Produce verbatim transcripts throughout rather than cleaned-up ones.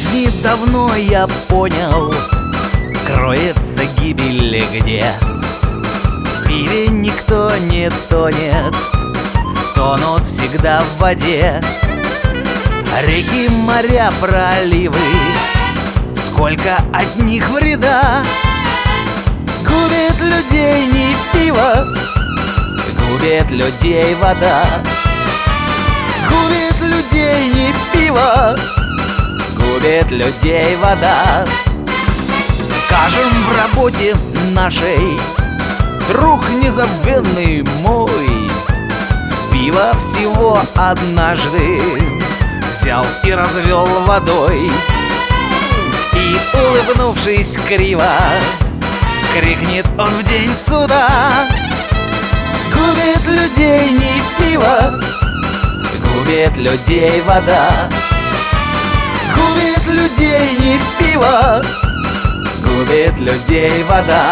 жизни давно я понял, кроется гибель где. В пиве никто не тонет, тонут всегда в воде. Реки, моря, проливы, сколько от них вреда. Губит людей не пиво, губит людей вода. Губит людей не пиво, губит людей вода. Скажем в работе нашей, друг незабвенный мой, пиво всего однажды взял и развел водой. И, улыбнувшись криво, крикнет он в день суда: губит людей не пиво, губит людей вода. Губит людей не пиво, губит людей вода.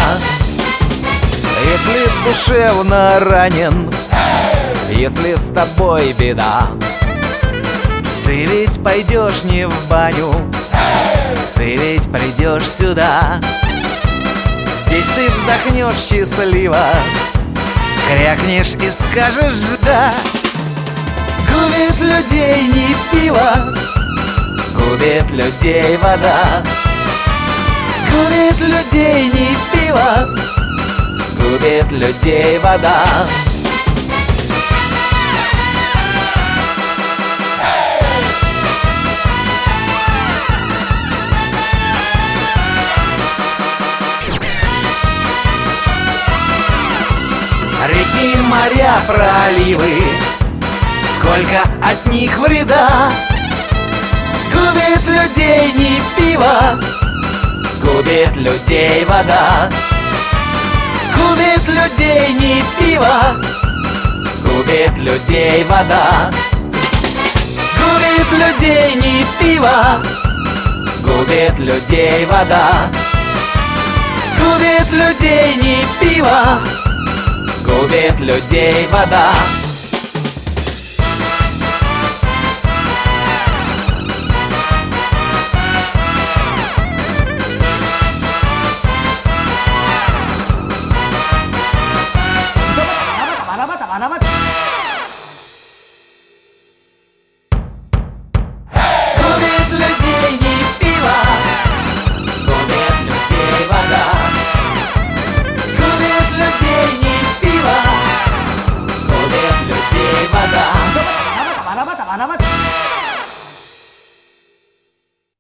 Если душевно ранен, если с тобой беда, ты ведь пойдешь не в баню, ты ведь придешь сюда. Здесь ты вздохнешь счастливо, крякнешь и скажешь да. Губит людей не пиво, губит людей вода. Губит людей не пиво, губит людей вода. Реки, моря, проливы, сколько от них вреда. Губит людей не пиво, губит людей вода. Губит людей не пиво, губит людей вода. Губит людей не пиво, губит людей вода. Губит людей не пиво, губит людей вода.